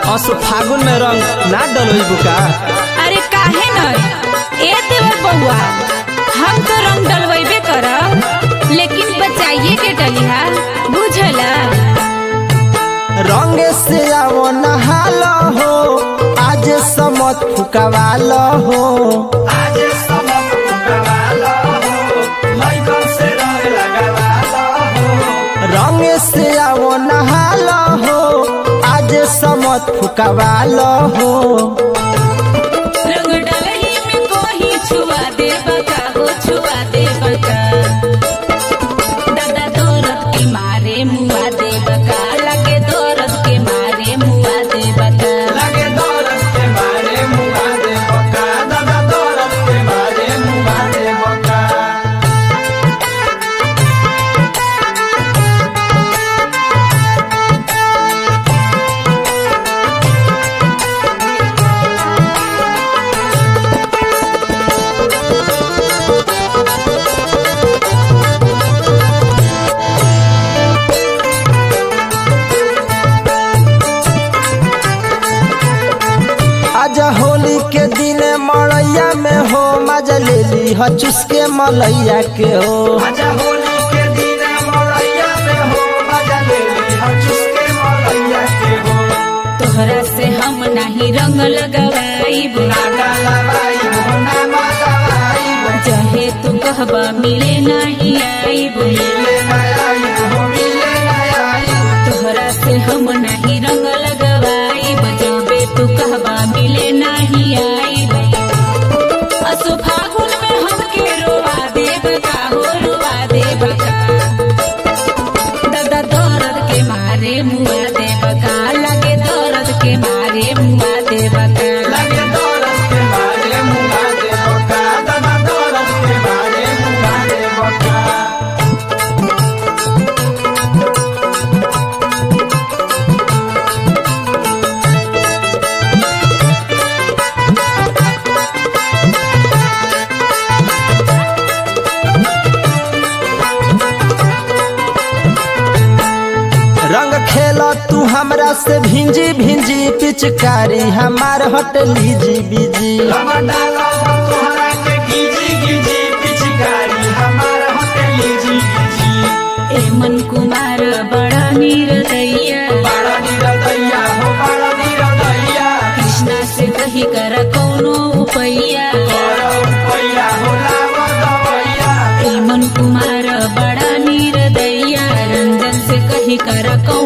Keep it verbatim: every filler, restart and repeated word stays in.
असो फागुन में रंग ना डलोई बुका। अरे काहे न ए देवर बउआ, हम तो रंग डलवेबे करब, लेकिन बचाइए के डलिहा, बुझला। रंग से आवो नहालो हो, आज समत फुकवालो हो, आज समत फुकवालो हो, लइकन से रंग लगावालो हो। रंग से आवो नहालो हो, आज समत फुकवालो हो। रंग डलही में कोही छुआ देबा का हो, छुआ देबा का। दादा दौरत के मारे मुआ देबा का, लगे दौरत के मारे मुआ देबा का। लगे दौरत के मारे मुआ देबा का, दादा दौरत के मारे मुआ देबा का। आजा होली के दिन मड़ैया में हो, मजा ले ली ह चुसके मलैया के हो। आजा होली के दिन मड़ैया में हो, मजा ले ली ह चुसके मलैया के हो। तोहरा से हम नहीं रंग लगवाईब, ना डलवाईब हो, ना मलवाईब, चाहे तू कहबा मिले नहीं आईब। मिले ना आईब हो, मिले ना आईब। तोहरा से हम नहीं रंग लगवाईब, जबे तू कहबा मिले नहीं आईब। असो फागुन में हमके रोवा देब का हो, रोवा देब का। दादा दौरद के मारे मुआ देब का, लगे दौरद के मारे मुआ देब का। लगे दौरत के मारे मुआ देबा का, दादा दौरत के मारे मुआ देबा का। रंग खेला तू हमरा से भिंजी भिंजी, पिचकारी हमार हट लीजी बीजी। रंग डाला तोहरा के गीजी गीजी, पिचकारी हमार हट लीजी बीजी। ए मन कुमार बड़ा निर्दयिया, बड़ा निरदैया हो, बड़ा निरदैया, कृष्णा से कही कर कौनो उपैया। बड़ा रुपैया हो, लावा दवैया। ए मन कुमार बड़ा निर्दयिया, रंजन से कही कर कौनो